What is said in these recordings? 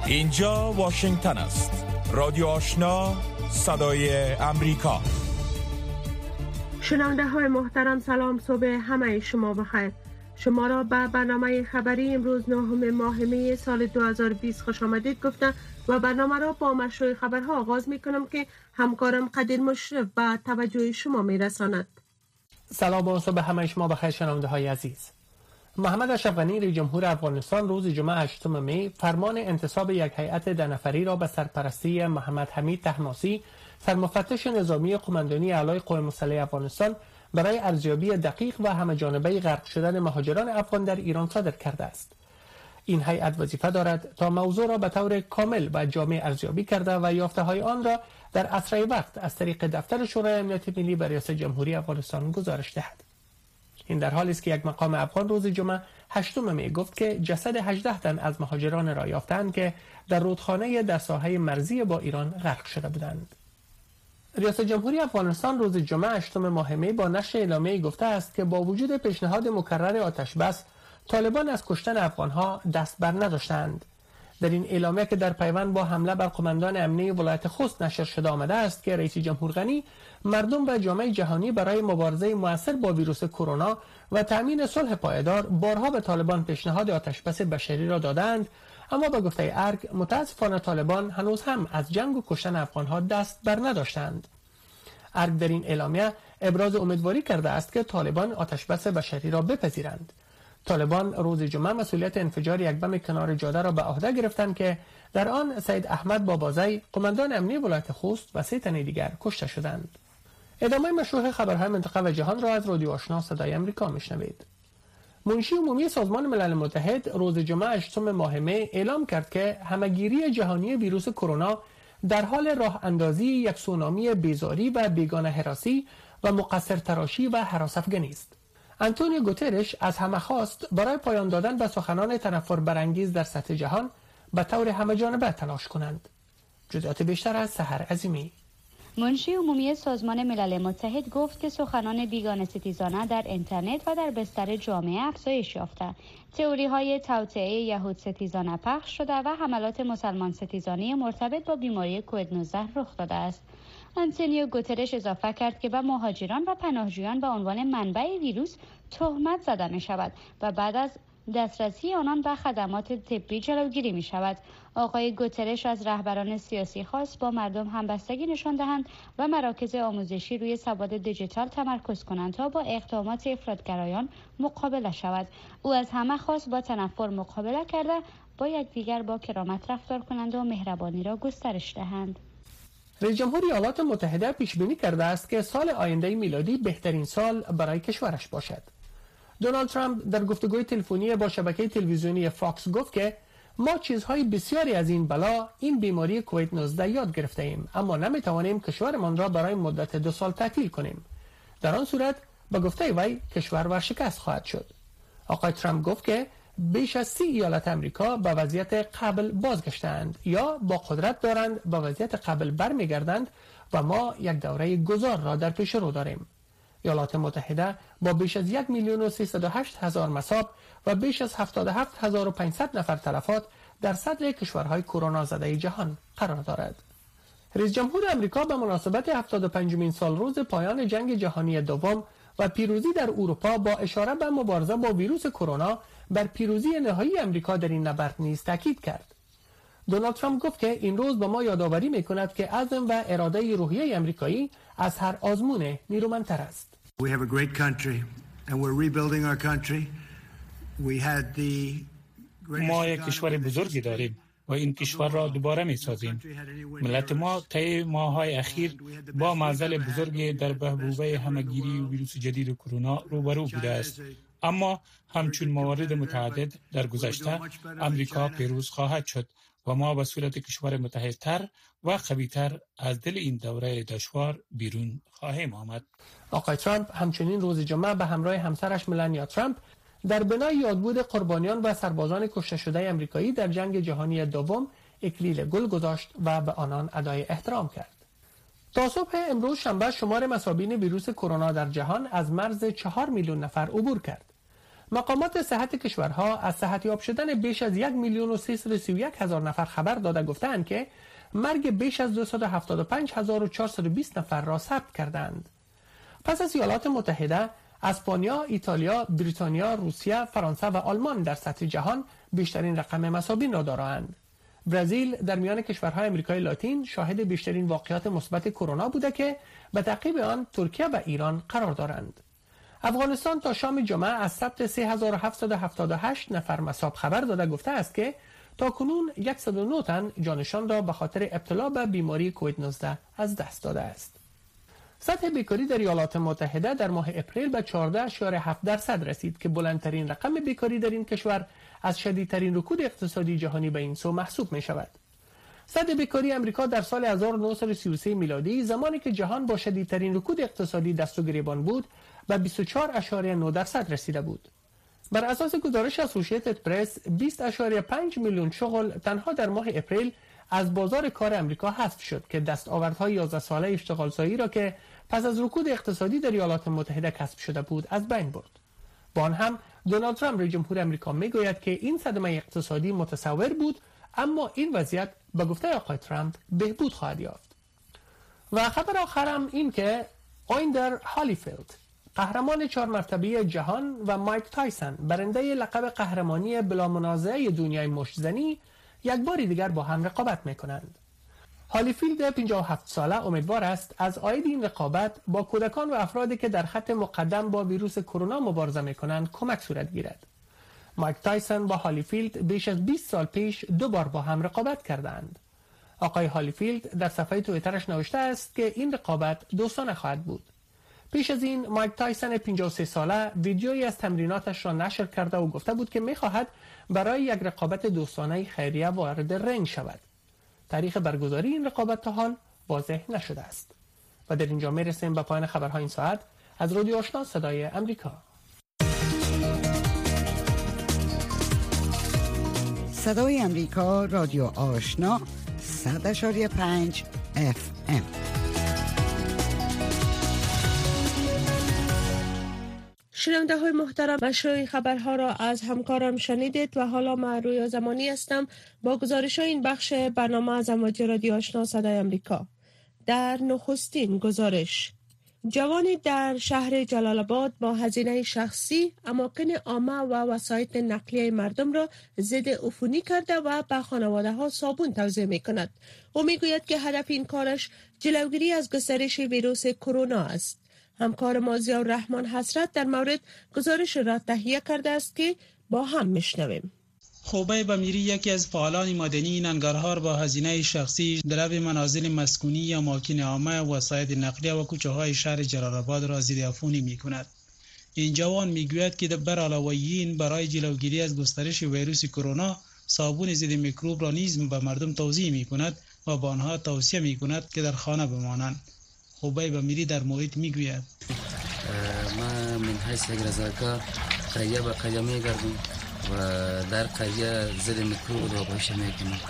اینجا واشنگتن است. رادیو آشنا، صدای امریکا. شنونده های محترم، سلام، صبح همه شما بخیر. شما را به برنامه خبری امروز 9 ماه می سال 2020 خوش آمدید گفتم و برنامه را با مشروع خبرها آغاز می کنم که همکارم قدیر مشرف به توجه شما می رساند. سلام و صبح همه شما بخیر شنونده های عزیز. محمد اشرف غنی رئیس جمهور افغانستان روز جمعه 8 می فرمان انتصاب یک هیئت 10 نفری را به سرپرستی محمد حمید طهماسبی سرمفتش نظامی قماندانی اعلای قوای مسلحه افغانستان برای ارزیابی دقیق و همه‌جانبه غرق شدن مهاجران افغان در ایران صادر کرده است. این هیئت وظیفه دارد تا موضوع را به طور کامل و جامع ارزیابی کرده و یافته‌های آن را در اسرع وقت از طریق دفتر شورای امنیت ملی به ریاست جمهوری افغانستان گزارش دهد. این در حالی است که یک مقام افغان روز جمعه 8 می گفت که جسد 18 تن از مهاجران را یافتند که در رودخانه در ساحه مرزی با ایران غرق شده بودند. ریاست جمهوری افغانستان روز جمعه 8 ماه می با نشر اعلامیه‌ای گفته است که با وجود پیشنهاد مکرر آتش بس، طالبان از کشتن افغانها دست بر نداشتند. در این اعلامیه که در پیوند با حمله بر قماندان امنیه ولایت خوست نشر شده آمده است که رئیس جمهور غنی مردم و جامعه جهانی برای مبارزه مؤثر با ویروس کرونا و تأمین صلح پایدار بارها به طالبان پیشنهاد آتش بس بشری را دادند، اما به گفته ارگ متاسفانه طالبان هنوز هم از جنگ و کشتن افغانها دست بر نداشتند. ارگ در این اعلامیه ابراز امیدواری کرده است که طالبان آتش بس بشری را بپذیرند. طالبان روز جمعه مسئولیت انفجار یک بم کنار جاده را به عهده گرفتند که در آن سید احمد بابازی قماندان امنیه ولایت خوست و 3 تن دیگر کشته شدند. ادامه مشروع خبرهای منطقه و جهان را از رادیو آشنا صدای امریکا میشنوید. منشی عمومی سازمان ملل متحد روز جمعه 8 ماه می اعلام کرد که همهگیری جهانی ویروس کرونا در حال راه اندازی یک سونامی بیزاری و بیگانه هراسی و مقصر تراشی و هراس افکنی است. آنتونیو گوترش از همه خواست برای پایان دادن به سخنان تنفر برانگیز در سطح جهان به طور همه‌جانبه تلاش کنند. جزئیات بیشتر از سحر عظیمی. منشی عمومی سازمان ملل متحد گفت که سخنان بیگانه ستیزانه در اینترنت و در بستر جامعه افزایش یافته. تئوری‌های توطئه یهود ستیزانه پخش شده و حملات مسلمان ستیزانه مرتبط با بیماری کووید 19 رخ داده است. آنتونیو گوترش اضافه کرد که به مهاجران و پناهجویان به عنوان منبع ویروس تهمت زده می شود و بعد از دسترسی آنان به خدمات طبی جلوگیری می شود. آقای گوترش از رهبران سیاسی خواست با مردم همبستگی نشان دهند و مراکز آموزشی روی سواد دیجیتال تمرکز کنند تا با اقدامات افراطگرایان مقابله شود. او از همه خواست با تنفر مقابله کرده با یکدیگر با کرامت رفتار کنند و مهربانی را گسترش دهند. رئیس جمهور ایالات متحده پیش بینی کرده است که سال آینده میلادی بهترین سال برای کشورش باشد. دونالد ترامپ در گفتگوی تلفنی با شبکه تلویزیونی فاکس گفت که ما چیزهای بسیاری از این بلا، این بیماری کووید 19 یاد گرفته ایم، اما نمیتوانیم کشورمان را برای مدت 2 سال تعطیل کنیم. در آن صورت به گفته وی کشور ورشکست خواهد شد. آقای ترامپ گفت که بیش از 30 ایالت امریکا به وضعیت قبل بازگشتند یا با قدرت دارند به وضعیت قبل برمیگردند و ما یک دوره گذار را در پیش رو داریم. ایالات متحده با بیش از 1,308,000 مصاب و بیش از 77,500 نفر تلفات در صدر کشورهای کرونا زده جهان قرار دارد. رئیس جمهور آمریکا به مناسبت 75مین سالروز پایان جنگ جهانی دوم و پیروزی در اروپا با اشاره به مبارزه با ویروس کرونا بر پیروزی نهایی آمریکا در این نبرد نیز تاکید کرد. دونالد ترامپ گفت که این روز به ما یادآوری می‌کند که عزم و اراده روحیه آمریکایی از هر آزمون نیرومندتر است. We have a great country and we're rebuilding our country. We had the ما یک کشور بزرگی داریم و این کشور را دوباره می‌سازیم. ملت ما طی ماه‌های اخیر با معضل بزرگی در بحبوبه همه‌گیری ویروس جدید کرونا روبرو بوده است. اما همچون موارد متعدد در گذشته امریکا پیروز خواهد شد و ما به صورت کشور متحدتر و قوی‌تر از دل این دوره دشوار بیرون خواهیم آمد. آقای ترامپ همچنین روز جمعه به همراه همسرش ملانیا ترامپ در بنای یادبود قربانیان و سربازان کشته شده آمریکایی در جنگ جهانی دوم اکلیل گل گذاشت و به آنان ادای احترام کرد. تا صبح امروز شنبه شمار مصابین ویروس کرونا در جهان از مرز 4 میلیون نفر عبور کرد. مقامات صحت کشورها از صحتیاب شدن بیش از 1,331,000 نفر خبر داده گفتند که مرگ بیش از 275,420 نفر را ثبت کردند. پس از ایالات متحده، اسپانیا، ایتالیا، بریتانیا، روسیه، فرانسه و آلمان در سطح جهان بیشترین رقم مصابین را دارند. برزیل در میان کشورهای آمریکای لاتین شاهد بیشترین واقعات مثبت کرونا بوده که به تعقیب آن ترکیه و ایران قرار دارند. افغانستان تا شام جمعه از ثبت 3778 نفر مصاب خبر داده گفته است که تاکنون 109 تن جانشان را به خاطر ابتلا به بیماری کووید 19 از دست داده است. سطح بیکاری در ایالات متحده در ماه اپریل به 14.7% رسید که بلندترین رقم بیکاری در این کشور از شدیدترین رکود اقتصادی جهانی به این سو محسوب می شود. سطح بیکاری امریکا در سال 1933 میلادی، زمانی که جهان با شدیدترین رکود اقتصادی دست و گریبان بود، به 24.9% رسیده بود. بر اساس گزارش اسوسییتد پرس، 20.5 میلیون شغل تنها در ماه اپریل از بازار کار امریکا حذف شد که دستاوردهای 11 ساله اشتغالزایی را که پس از رکود اقتصادی در ایالات متحده کسب شده بود از بین برد. با آن هم دونالد ترامپ رئیس جمهور امریکا میگوید که این صدمه اقتصادی متصور بود، اما این وضعیت به گفته آقای ترامپ بهبود خواهد یافت. و خبر آخرم این که اویندر هالیفیلد، قهرمان 4 مرتبه جهان، و مایک تایسون، برنده لقب قهرمانی بلا منازعه دنیای مشت‌زنی، یک بار دیگر با هم رقابت می‌کنند. هالیفیلد 57 ساله امیدوار است از عاید این رقابت با کودکان و افرادی که در خط مقدم با ویروس کرونا مبارزه می‌کنند کمک صورت گیرد. مایک تایسون با هالیفیلد بیش از 20 سال پیش 2 بار با هم رقابت کردند. آقای هالیفیلد در صفحه توییترش نوشته است که این رقابت دوستانه خواهد بود. پیش از این مایک تایسون 53 ساله ویدیویی از تمریناتش را نشر کرده و گفته بود که می‌خواهد برای یک رقابت دوستانه خیریه وارد رنگ شود. تاریخ برگزاری این رقابت تا حال واضح نشده است. و در اینجا میرسیم به پایان خبرهای این ساعت از رادیو آشنا صدای امریکا. صدای امریکا، رادیو آشنا 100.5 FM. شنونده های محترم، مشروع خبرها را از همکارم شنیدید و حالا من رویا زمانی هستم با گزارش این بخش برنامه از امواج رادیو آشنا صدای امریکا. در نخستین گزارش، جوانی در شهر جلال آباد با هزینه شخصی اماکن عامه و وسایط نقلیه مردم را ضد عفونی کرده و به خانواده ها صابون توزیع می کند. او می گوید که هدف این کارش جلوگیری از گسترش ویروس کرونا است. همکار ما ضیاءالرحمن حسرت در مورد گزارش را تهیه کرده است که با هم میشنویم. خوبیب امیری یکی از فعالان مدنی ننگرهار با هزینه شخصی در لب منازل مسکونی یا اماکن عامه و وسایط نقلیه و کوچه های شهر جلال آباد را ضد عفونی می کند. این جوان می گوید که بر علاوه این برای جلوگیری از گسترش ویروس کرونا صابون ضد میکروب را نیز به مردم توزیع می کند و به آنها توصیه می کند که در خانه بمانند. خوبیب امیری در محیط می گوید ما من حیث یک رضاکار قریه به قریه می گردم و در قریه ضد میکروب را باشه می کنم.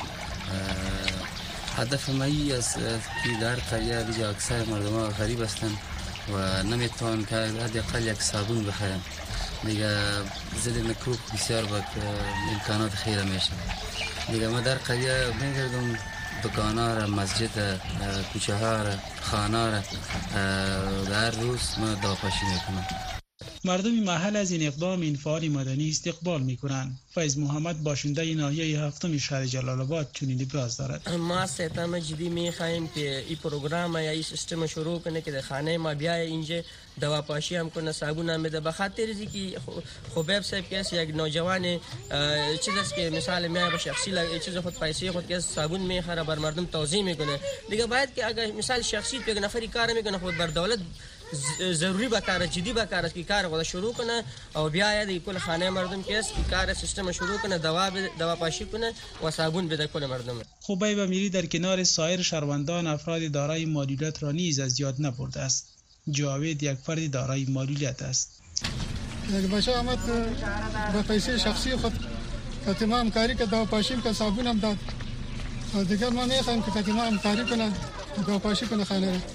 هدف مایی است که در قریه دیگه اکثر مردم ها غریب هستند و نمیتوان که حداقل یک صابون بخرن. دیگه ضد میکروب بسیار با امکانات خیره میشه. دیگه ما در قریه می گردم، دکان‌ها را، مسجد، کوچه ها را، خانه را در روز ما داپاشی میکنم. مردم محل از این اقدام این فعال مدنی استقبال میکنند. فیض محمد باشنده ناحیه هفتم شهر جلال آباد چنین ابراز دارد. ما ستم جدی میخواهیم که این پروگرام یا این سیستم شروع کنه که در خانه ما بیای اینجا دوا پاشی هم کنه، صابون هم بده. به خاطر اینکه خوبیب صاحب که یک نوجوان چیز است که مثال میای به شخصی چیز خود پیسه خود که صابون میخره بر مردم توزیع میکنه. دیگه باید که اگر مثال شخصی یک نفری کار میکنه خود بر دولت ضروری بکاره، جدی بکاره که کار خود شروع کنه و بیاید کل خانه مردم که است که کار سیستم شروع کنه، دوا پاشی کنه و صابون بده کل مردم. خوبیب امیری در کنار سایر شهروندان افراد دارای معلولیت را نیز از یاد نبرده است. جاوید یک فرد دارای معلولیت است. یک بچه آمد به پیسه شخصی خود کتیما همکاری که دوا پاشی که صابون هم داد. دیگر ما میخوایم که کتیما همکاری کنه، دوا پاشی کنه خانه را.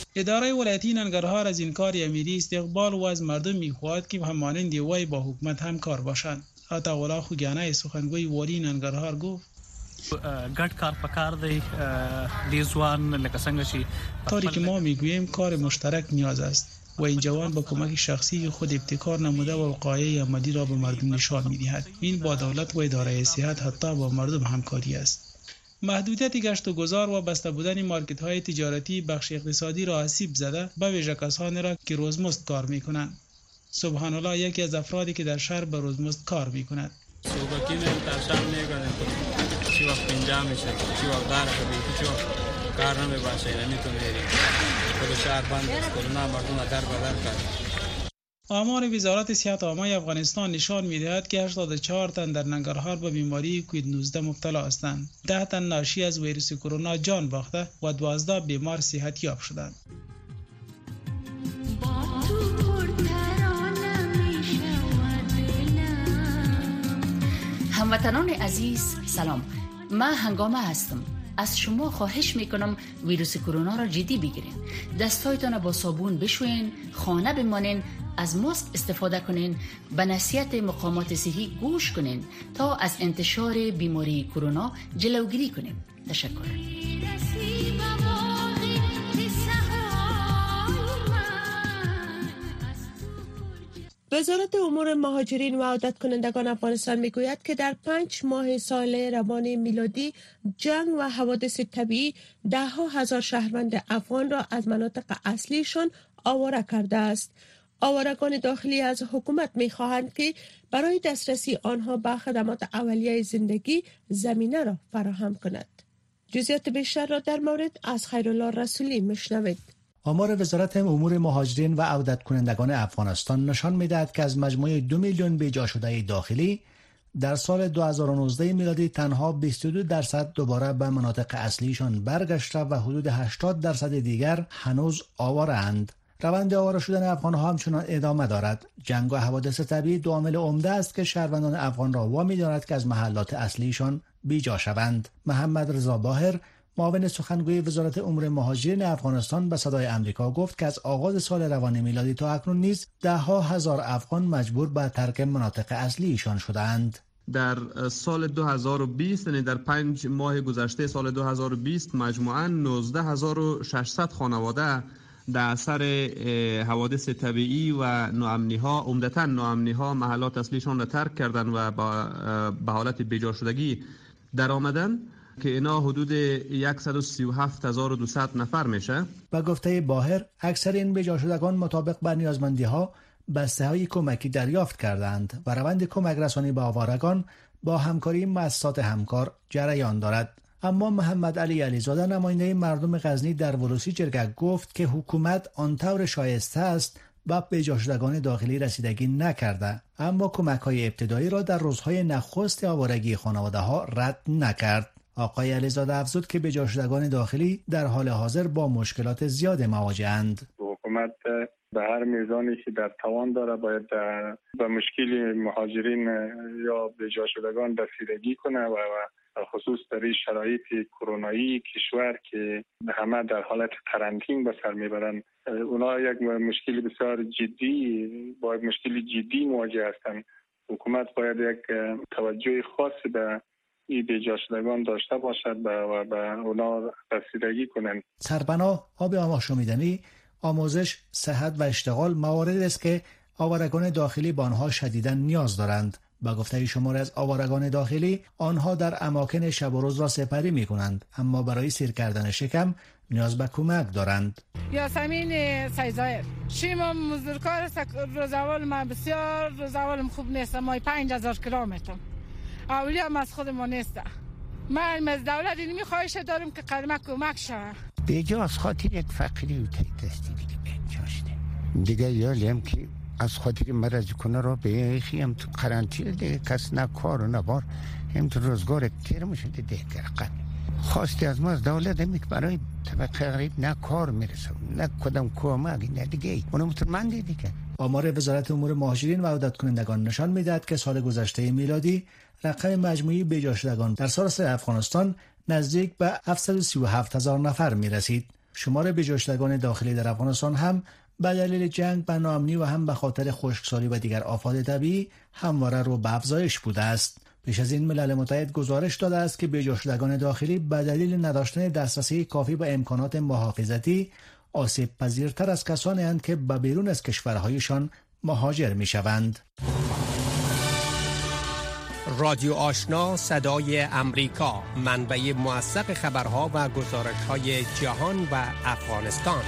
اداره ولایتی ننگرهار از این کار امیری استقبال و از مردم می‌خواهد که همانند وی با حکومت همکار باشند. عطاالله خوگیانه سخنگوی والی ننگرهار گفت ګډ کار پکار دی د ځوان لکه څنګه چې طوری که ما میگوییم کار مشترک نیاز است و این جوان با کمک شخصی خود ابتکار نموده و وقایع عملی را به مردم نشان می‌دهد. این با دولت و اداره صحت حتی با مردم همکاری است. محدودیت گشت و گذار و بسته بودن مارکت‌های تجارتی بخش اقتصادی را آسیب زده به ویژه کسانی را که روزمزد کار می‌کنند. سبحان الله یکی از افرادی که در شهر به روزمزد کار می‌کند. صبحین انتشار می‌کنند چی وقت پنجاه میشه چی وقت داره که چی وقت کار نمی‌باشه نمی‌تونه بری خود شهر بند است کرونا مردم در بدر کرد. آمار وزارت صحت عامه افغانستان نشان می‌دهد که 84 تن در ننگرهار به بیماری کووید 19 مبتلا هستند. 10 تن ناشی از ویروس کرونا جان باخته و 12 بیمار صحتیاب شدند. هموطنان عزیز سلام، من هنگامه هستم. از شما خواهش میکنم ویروس کرونا را جدی بگیرین. دستایتان با صابون بشوین، خانه بمانین، از ماسک استفاده کنین، به نصیحت مقامات صحی گوش کنین تا از انتشار بیماری کرونا جلوگیری کنیم. تشکر. وزارت امور مهاجرین و عودت کنندگان افغانستان میگوید که در 5 ماه سال روان میلادی جنگ و حوادث طبیعی 10,000 شهروند افغان را از مناطق اصلیشان آواره کرده است. آوارگان داخلی از حکومت میخواهند که برای دسترسی آنها به خدمات اولیه زندگی زمینه را فراهم کند. جزئیات بیشتر را در مورد از خیرالله رسولی میشنوید. آمار وزارت امور مهاجرین و عودت کنندگان افغانستان نشان می‌دهد که از مجموع 2 میلیون بیجا شده داخلی در سال 2019 میلادی تنها 22% دوباره به مناطق اصلیشان برگشته و حدود 80% دیگر هنوز آواره‌اند. روند آواره شدن افغان‌ها همچنان ادامه دارد. جنگ و حوادث طبیعی دو عامل عمده است که شهروندان افغان را وامی دارد که از محلات اصلیشان بیجا شوند. محمد رضا باهر معاون سخنگوی وزارت امور مهاجرین افغانستان به صدای آمریکا گفت که از آغاز سال روان میلادی تا اکنون نیز 10,000 افغان مجبور به ترک مناطق اصلیشان شدند. در سال 2020 یعنی در 5 ماه گذشته سال 2020 مجموعاً 19,600 خانواده در اثر حوادث طبیعی و ناامنی‌ها عمدتاً ناامنی‌ها محلات اصلیشان را ترک کردند و به حالت بیجا شدگی در آمدند که اینا حدود 137,200 نفر میشه. با گفته باهر اکثر این بیجا شدگان مطابق با نیازمندی‌ها بسته‌های کمکی دریافت کردند و روند کمک رسانی به آوارگان با همکاری مؤسسات همکار جریان دارد. اما محمد علی علیزاده نماینده مردم غزنی در ولوسی جرگه گفت که حکومت آنطور شایسته است به بیجا شدگان داخلی رسیدگی نکرده، اما کمک‌های ابتدایی را در روزهای نخست آوارگی خانواده‌ها رد نکرد. آقای علیزاده افزود که بیجا شدگان داخلی در حال حاضر با مشکلات زیاد مواجه‌اند. حکومت به هر میزانی که در توان داره باید به مشکل مهاجرین یا بیجا شدگان رسیدگی کنه و خصوص در این شرایط کرونایی کشور که همه در حالت قرنطینه به سر میبرن، اونا یک مشکل بسیار جدی مواجه هستند. حکومت باید یک توجه خاصی به این بیجا شدگان داشته باشد و به اونا رسیدگی کنند. سرپناه، آب آماشامیدنی، آموزش، صحت و اشتغال مواردی است که آوارگان داخلی به آنها شدیداً نیاز دارند. با گفته شمار از آوارگان داخلی، آنها در اماکن شب و روز را سپری می کنند، اما برای سیر کردن شکم نیاز به کمک دارند. یاسمین سیزایر شیما مزدورکار است. روزاول من بسیار روزاولم خوب نیست. ما 5000 کیلومتر اولی هم از خود ما نیست. من از دولت اینمی خواهش دارم که قدمه کمک شود. بیجا از خاطر یک فقیری و دستی دیگه یالیم که از خاطر مرض کنه را به خیم تو قرنطینه دیگه کس نه کار و نه بار هم تو روزگار تیر میشه دیگه قد خواستی از ما از دولت همی که برای طبقه غریب نه کار میرسه نه کدام کمک نه دیگه اونم من دیگه. آمار وزارت امور مهاجرین و عودت کنندگان نشان میدهد که سال گذشته میلادی رقم مجموعی بیجا شدگان در سراسر افغانستان نزدیک به 737,000 نفر میرسید. شمار بجاشتگان داخلی در افغانستان هم به دلیل جنگ و ناامنی و هم به خاطر خشکسالی و دیگر آفات طبیعی همواره رو به افزایش بوده است. پیش از این ملل متحد گزارش داده است که بجاشتگان داخلی به دلیل نداشتن دسترسی کافی به امکانات محافظتی آسیب پذیرتر از کسانی اند که به بیرون از کشورهایشان مهاجر می شوند. رادیو آشنا صدای امریکا، منبع موثق خبرها و گزارش‌های جهان و افغانستان.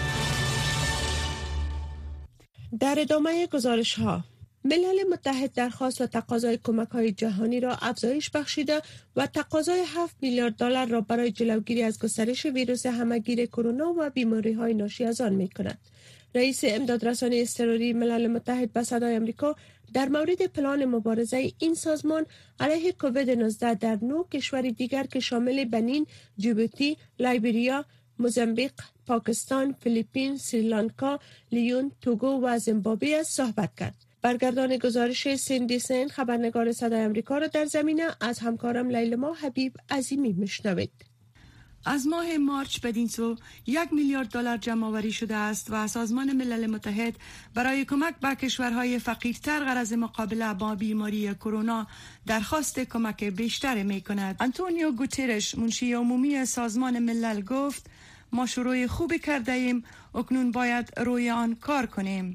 در ادامه گزارش‌ها، ملل متحد درخواست و تقاضای کمک‌های جهانی را افزایش بخشیده و تقاضای 7 میلیارد دلار را برای جلوگیری از گسترش ویروس همه‌گیر کرونا و بیماری‌های ناشی از آن می‌کند. رئیس امدادرسانی اضطراری ملل متحد به صدای آمریکا در مورد پلان مبارزه این سازمان علیه کووید 19 در 9 کشور دیگر که شامل بنین، جیبوتی، لایبریا، موزامبیک، پاکستان، فیلیپین، سریلانکا، لیون، توگو و زیمبابوه است صحبت کرد. برگردان گزارش سیندی سین خبرنگار صدای آمریکا را در زمینه از همکارم لیلما حبیب عظیمی میشنوید. از ماه مارچ بدین سو 1 میلیارد دلار جمع آوری شده است و سازمان ملل متحد برای کمک به کشورهای فقیرتر غرض مقابله با بیماری کرونا درخواست کمک بیشتر می کند. آنتونیو گوترش منشی عمومی سازمان ملل گفت ما شروع خوبی کرده ایم، اکنون باید روی آن کار کنیم.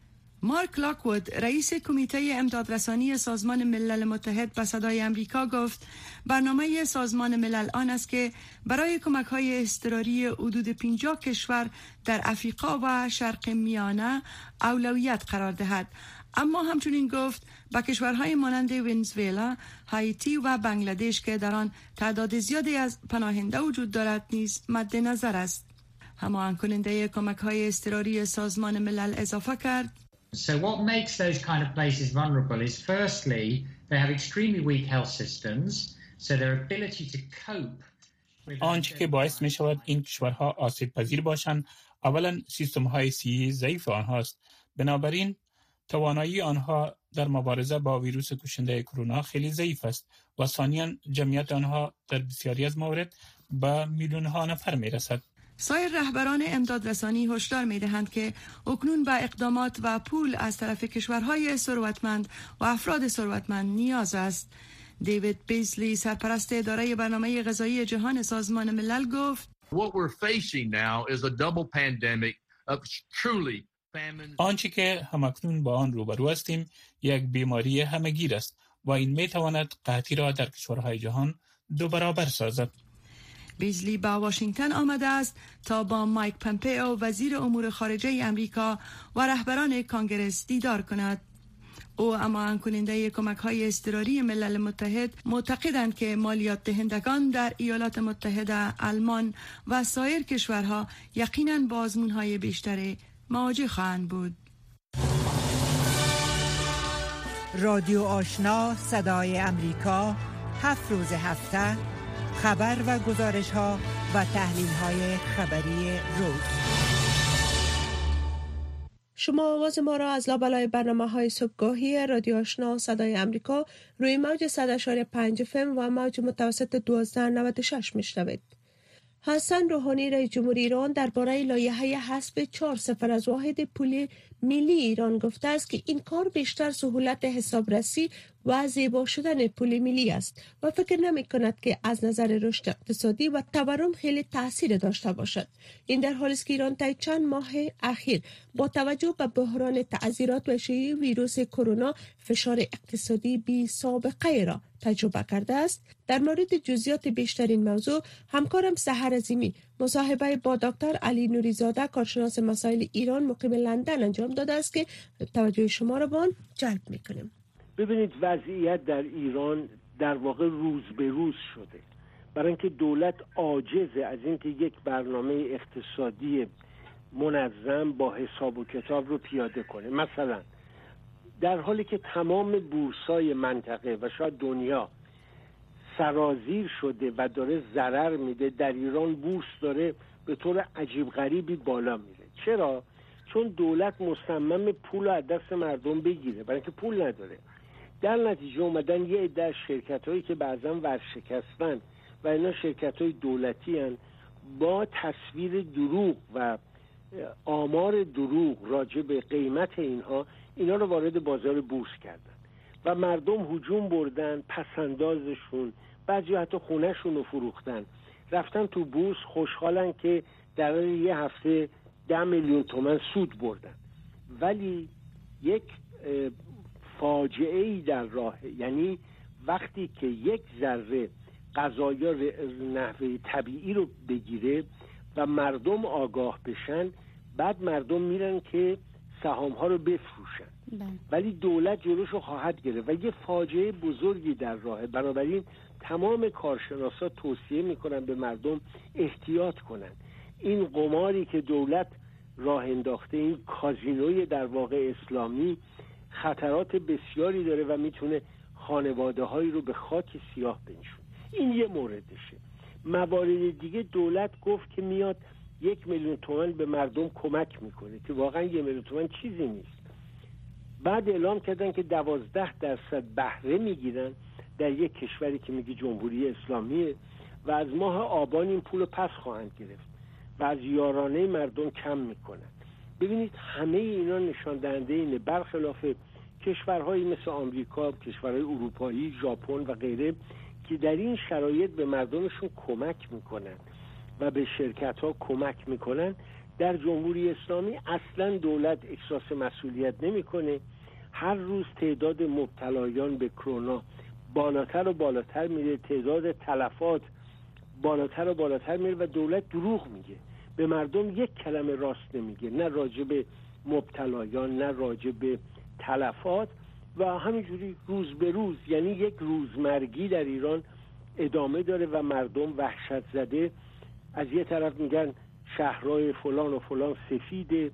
مارک لاکوود رئیس کمیته امدادرسانی سازمان ملل متحد به صدای امریکا گفت برنامه سازمان ملل آن است که برای کمک‌های اضطراری حدود 50 کشور در افریقا و شرق میانه اولویت قرار دهد، اما همچنین گفت به کشورهای مانند ونزوئلا، هایتی و بنگلادش که در آن تعداد زیادی از پناهنده وجود دارد نیز مد نظر است. هماهنگ کننده کمک‌های اضطراری سازمان ملل اضافه کرد So what makes those kind of places vulnerable is firstly they have extremely weak health systems, so their ability to cope. آنچه که باعث می شود این کشورها آسیب پذیر باشند اولا سیستم های صحی ضعیف آنهاست، بنابراین توانایی آنها در مبارزه با ویروس کشنده کرونا خیلی ضعیف است و ثانیاً جمعیت آنها در بسیاری از موارد به میلیون ها نفر می رسد. سایر رهبران امدادرسانی هشدار می‌دهند که اکنون به اقدامات و پول از طرف کشورهای ثروتمند و افراد ثروتمند نیاز است. دیوید بیزلی سرپرست اداره برنامه غذایی جهان سازمان ملل گفت آنچه که همکنون با آن روبرو هستیم یک بیماری همه‌گیر است و این می‌تواند قحطی را در کشورهای جهان 2 برابر سازد. بیزلی با واشنگتن آمده است تا با مایک پمپئو وزیر امور خارجه امریکا و رهبران کانگرس دیدار کند. او هماهنگ کننده کمک‌های اضطراری ملل متحد معتقدند که مالیات دهندگان در ایالات متحده، آلمان و سایر کشورها یقیناً با آزمون‌های بیشتری مواجه خواهند بود. رادیو آشنا صدای امریکا 7 روز هفته خبر و گزارش ها و تحلیل های خبری روز. شما آواز ما را از لابلای برنامه‌های صبحگاهی رادیو آشنا صدای امریکا روی موج 100.5 FM و موج متوسط 1296 میشنوید. حسن روحانی رئیس جمهور ایران درباره لایحه حذف 4 صفر از واحد پول ملی ایران گفته است که این کار بیشتر سهولت حسابرسی و زیبا شدن پول ملی است و فکر نمی کند که از نظر رشد اقتصادی و تورم خیلی تاثیر داشته باشد. این در حالی است که ایران طی چند ماه اخیر با توجه به بحران تعذیرات و شیوع ویروس کرونا فشار اقتصادی بی سابقه را تجربه کرده است. در مورد جزئیات بیشتر این موضوع همکارم سحر عظیمی مصاحبه با دکتر علی نوریزاده کارشناس مسائل ایران مقیم لندن انجام داده است که توجه شما را به آن جلب می‌کنیم. ببینید وضعیت در ایران در واقع روز به روز شده، برای اینکه دولت عاجزه از اینکه یک برنامه اقتصادی منظم با حساب و کتاب رو پیاده کنه. مثلا در حالی که تمام بورس‌های منطقه و شاید دنیا سرازیر شده و داره ضرر میده، در ایران بورس داره به طور عجیب غریبی بالا میره. چرا؟ چون دولت مصمم پول از دست مردم بگیره، برای اینکه پول نداره. در نتیجه اومدن یه عده از شرکت‌هایی که بعضا ورشکستن و اینا شرکت‌های دولتی هن، با تصویر دروغ و آمار دروغ راجع به قیمت اینا رو وارد بازار بورس کردن و مردم هجوم بردن، پسندازشون، بعضی حتی خونهشون رو فروختن، رفتن تو بورس، خوشحالن که در یه هفته 10 میلیون تومان سود بردن. ولی یک فاجعه‌ای در راهه، یعنی وقتی که یک ذره قضایا نحوه طبیعی رو بگیره و مردم آگاه بشن، بعد مردم میرن که سهام‌ها رو بفروشن. ولی دولت جلوشو خواهد گرفت و یه فاجعه بزرگی در راهه. بنابراین تمام کارشناسا توصیه میکنن به مردم احتیاط کنن. این قماری که دولت راه انداخته، این کازینوی در واقع اسلامی، خطرات بسیاری داره و میتونه خانواده هایی رو به خاک سیاه بنشونه. این یه موردشه. موارد دیگه دولت گفت که میاد 1 میلیون تومان به مردم کمک میکنه که واقعا 1 میلیون تومان چیزی نیست. بعد اعلام کردن که 12% بهره میگیرن در یک کشوری که میگه جمهوری اسلامیه و از ماه آبان این پول پس خواهند گرفت و از یارانه مردم کم میکنن. ببینید همه اینا نشان دهنده اینه، برخلاف کشورهایی مثل آمریکا، کشورهای اروپایی، ژاپن و غیره که در این شرایط به مردمشون کمک میکنن و به شرکت‌ها کمک میکنن، در جمهوری اسلامی اصلا دولت احساس مسئولیت نمیکنه. هر روز تعداد مبتلایان به کرونا بالاتر و بالاتر میره، تعداد تلفات بالاتر و بالاتر میره و دولت دروغ میگه، به مردم یک کلمه راست نمیگه، نه راجع به مبتلایان نه راجع به تلفات و همینجوری روز به روز، یعنی یک روزمرگی در ایران ادامه داره و مردم وحشت زده. از یه طرف میگن شهرهای فلان و فلان سفید،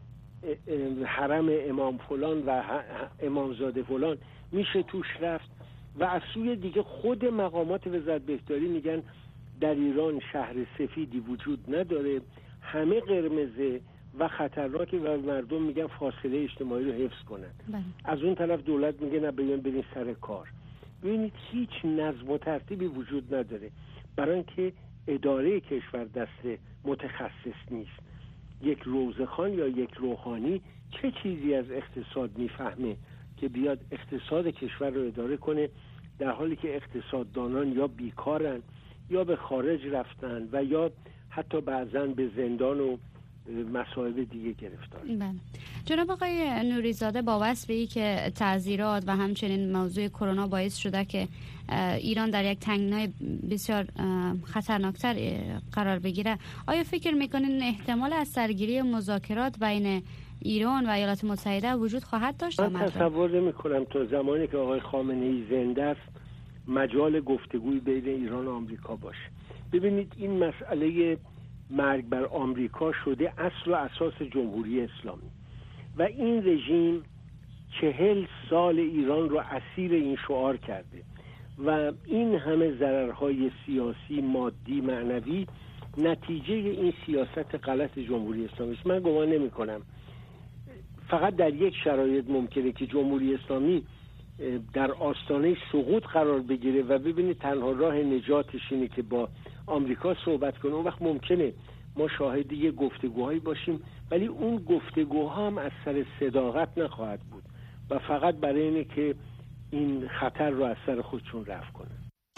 حرم امام فلان و امامزاده فلان میشه توش رفت و از سوی دیگه خود مقامات وزارت بهداری میگن در ایران شهر سفیدی وجود نداره، همه قرمزه و خطرناکه و مردم میگن فاصله اجتماعی رو حفظ کنن. از اون طرف دولت میگه نه برین سر کار. ببینید هیچ نظم و ترتیبی وجود نداره، برای اینکه اداره کشور دست متخصص نیست. یک روزخان یا یک روحانی چه چیزی از اقتصاد میفهمه که بیاد اقتصاد کشور رو اداره کنه، در حالی که اقتصاددانان یا بیکارن یا به خارج رفتن و یا حتی بعضاً به زندان و مصائب دیگه گرفتار. بله. جناب آقای نوریزاده، با وصف به که تعذیرات و همچنین موضوع کرونا باعث شده که ایران در یک تنگنای بسیار خطرناکتر قرار بگیره، آیا فکر میکنین احتمال از سرگیری مذاکرات بین ایران و ایالات متحده وجود خواهد داشت؟ من تصور نمی‌کنم تا زمانی که آقای خامنه‌ای زنده است مجال گفتگوی بین ایران و آمریکا باشه. ببینید این مسئله مرگ بر آمریکا شده اصل و اساس جمهوری اسلامی و این رژیم 40 سال ایران رو اسیر این شعار کرده و این همه ضررهای سیاسی، مادی، معنوی نتیجه این سیاست غلط جمهوری اسلامی است. من گمان نمی کنم، فقط در یک شرایط ممکنه که جمهوری اسلامی در آستانه سقوط قرار بگیره و ببینید تنها راه نجاتش اینه که با آمریکا صحبت کنه. اون وقت ممکنه ما شاهد یه گفتگوهایی باشیم، ولی اون گفتگوها هم از سر صداقت نخواهد بود و فقط برای اینه که این خطر رو از سر خودشون رفع کنن.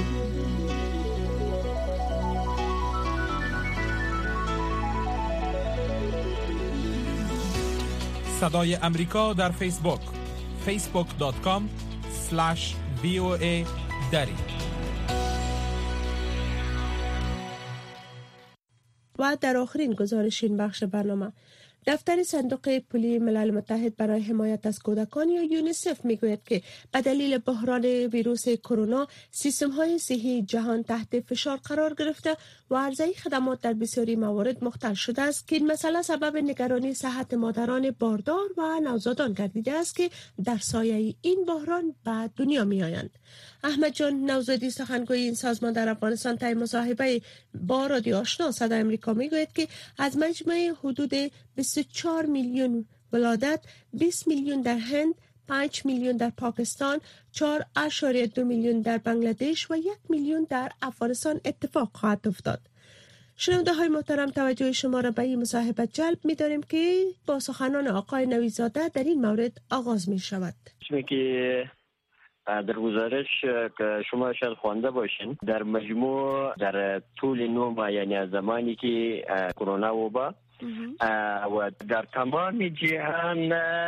صدای امریکا در فیسبوک facebook.com/VOA دری. و در آخرین گزارش این بخش برنامه، دفتر صندوق پولی ملل متحد برای حمایت از کودکان یا یونیسف میگوید که به دلیل بحران ویروس کرونا سیستم‌های صحی جهان تحت فشار قرار گرفته و عرضه خدمات در بسیاری موارد مختل شده است که این مسئله سبب نگرانی صحت مادران باردار و نوزادان گردیده است که در سایه این بحران به دنیا میآیند. احمد جان نوزادی، سخنگوی این سازمان در افغانستان، طی مصاحبه با رادیو آشنا صدای آمریکا میگوید که از مجموع حدود 24 میلیون ولادت، 20 میلیون در هند، 5 میلیون در پاکستان، 4.2 میلیون در بنگلادش و 1 میلیون در افغانستان اتفاق خواهد افتاد. شنونده های محترم، توجه شما را به این مصاحبه جلب می داریم که با سخنان آقای نویزاده در این مورد آغاز می شود. که در گزارش که شما شاید خوانده باشین، در مجموع در طول 9 ماه، یعنی از زمانی که کرونا وبا و در تمام جهان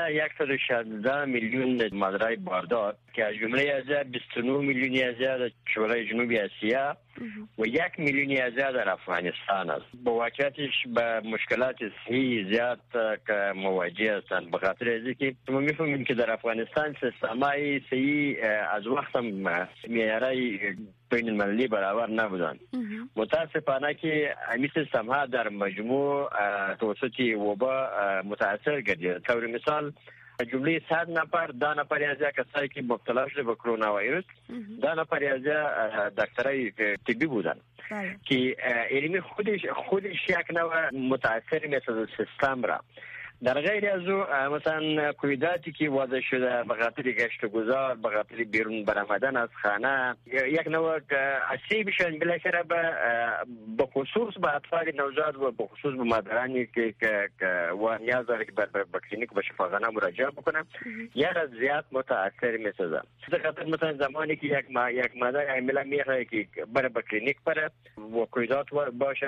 116 میلیون مزرعه باردار که از جمله از 29 میلیونی از کشورهای جنوبی آسیا و 1 میلیونی از در افغانستان است. با واقعیتش به مشکلات صحی زیاد که مواجه هستند، به خاطر اینکه ما میفهمیم که در افغانستان سیستم‌های صحی از وقت معیارهای بین المللی برابر نبودند. متاسفانه که این سیستم‌ها در مجموع توسط وبا متاثر گردید. طور مثال جمله 100 نفر 10 نفر از کسایی که مبتلا شده به کرونا ویروس 10 نفر از دکترای طبی بودن که علمی خودش یک نوع متاثر مثل سیستم را. در غیر از او مثلا کویداتی که وضع شده به خاطر گشت گذار، به خاطر بیرون برآمدن از خانه، یک نوع آسیب شدن بالاخره به خصوص به اطفال نوزاد و به خصوص به مادرانی که و نیاز داره که به کلینیک و شفاخانه مراجعه بکنن، یک زیاد متاثر میسازه. به خاطر مثلا زمانی که یک مادر عامله میخواد که بره به کلینیک بره و کویدات باشه،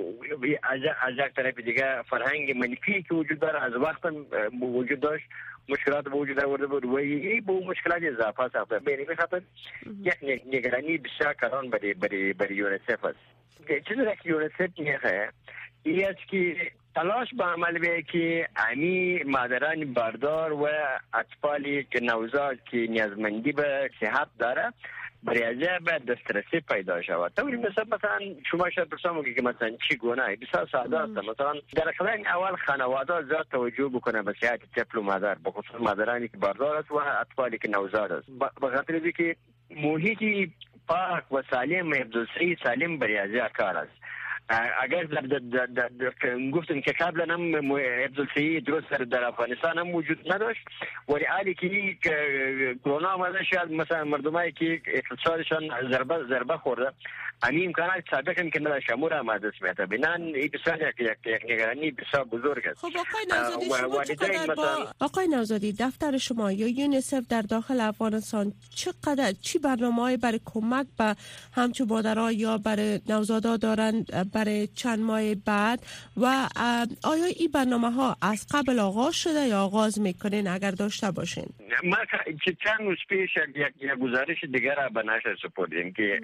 از یک طرف دیگه فرهنگ منفی که وجود داره از وقت وجود داشت، مشکلات وجود آورده بود و این به مشکلات اضافه ساخته. به خاطر یک نگرانی بسیار کلان برای یونیسف است. چیزی که یونیسف میخواه این است که تلاش به عمل بیاید که امی مادران باردار و اطفالی که نوزاد که نیازمندی به صحت داره برای از باید دسترسی پیدا شود. طوری مثلا شما شاید پرسان که مثلا چی گونه بسیار ساده است. مثلا در خلال اول خانواده زیاد توجه بکنه به صحت طفل و مادر، به خصوص مادرانی که باردار است و اطفالی که نوزاد است، به خاطر اینکه محیطی پاک و سالم، حفظ‌الصحی سالم برای از کار است. اگر گفتم که قبلا هم حفظ‌الصحی درست در افغانستان هم وجود نداشت، ولی حالی که کرونا آمده شاید مثلا مردمایی که اقتصادشان ضربه خورده همین امکانات سابق هم که نداشت امور هم از دست میاد. بنان این بسیار یک نگرانی بسیار بزرگ است. خب آقای نوزادی دفتر شما یا یونیسف در داخل افغانستان چی برنامه‌ای برای کمک به همچون مادرها یا برای نوزادا دارن برای چند ماه بعد و آیا این برنامه‌ها از قبل آغاز شده یا آغاز میکنین اگر داشته باشین؟ ما چند روز پیش یک گزارش دیگر را به نشر سپردیم که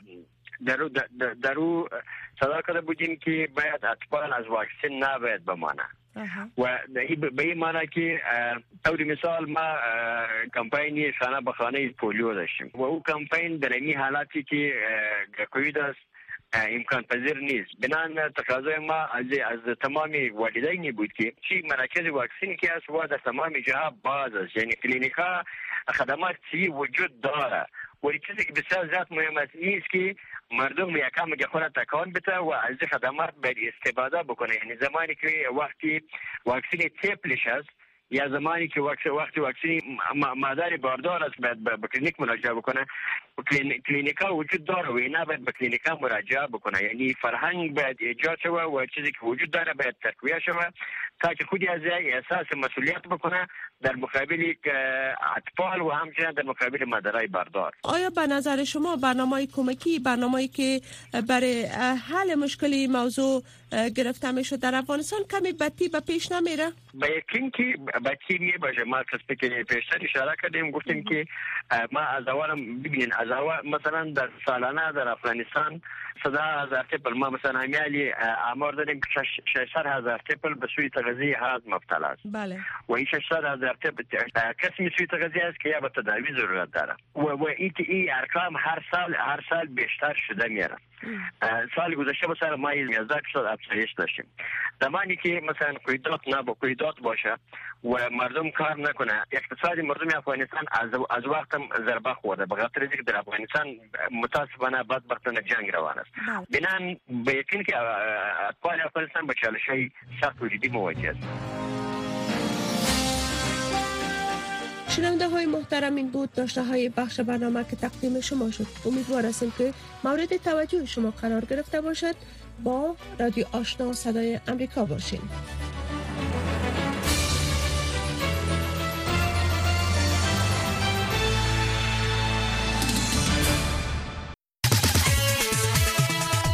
در او صدا کرده بودیم که باید اطفال از واکسن نباید بمانه و به این معنی که طوری مثال ما کمپینی خانه به خانه پولیو داشتیم و او کمپین در این حالاتی که کووید است امکان پذیر نیست. بنان تقاضای ما از تمام والدینی بود که چی مراکز واکسینی که است و در تمام جاها باز است، یعنی کلینیکا خدمات چی وجود داره. ولی چیزی که بسیار زیاد مهم است این است که مردم یکم خود تکان بده و از خدمات باید استفاده بکنه. یعنی زمانی که وقتی واکسین طفلش است یا زمانی که وقتی واکسین مادر باردار است باید به کلینیک مراجعه بکنه. کلینیکا وجود داره و اینا باید به کلینیکا مراجعه بکنه. یعنی فرهنگ باید ایجاد شود و چیزی که وجود داره باید تقویه شود تا که خودی از احساس مسئولیت بکنه در مقابل اطفال و همچنین در مقابل مادرای باردار. آیا به نظر شما برنامه‌های کمکی، برنامه‌ای که برای حل مشکلی موضوع گرفته میشه در افغانستان کمی بطی به پیش نمیره؟ به یقین که بطی میباشه. ما قسمی که پیشتر اشاره کردیم گفتیم که ما از اول ببینین از اول مثلا در سالانه در افغانستان 100,000 طفل ما مثلا همیالی آمار داریم که 600,000 طفل به سوی تغذیه هضم مبتلا است. بله. و این 600,000 طفل کسی سوی تغذیه است که یا به تداوی ضرورت داره و این ارقام هر سال بیشتر شده میره. سال گذشته مثلا ما 11% افزایش داشتیم. زمانی که مثلا قیدات باشه و مردم کار نکنه، اقتصاد مردم افغانستان از وقت ضربه خورده به خاطر اینکه در افغانستان متاسفانه بدبختانه جنگ روان است. بنان به یقین که اطفال افغانستان با چالش‌های سخت و جدی مواجه است. شنونده های محترم، این بود داشته های بخش برنامه که تقدیم شما شد. امیدوار هستیم که مورد توجه شما قرار گرفته باشد. با رادیو آشنا صدای امریکا باشین.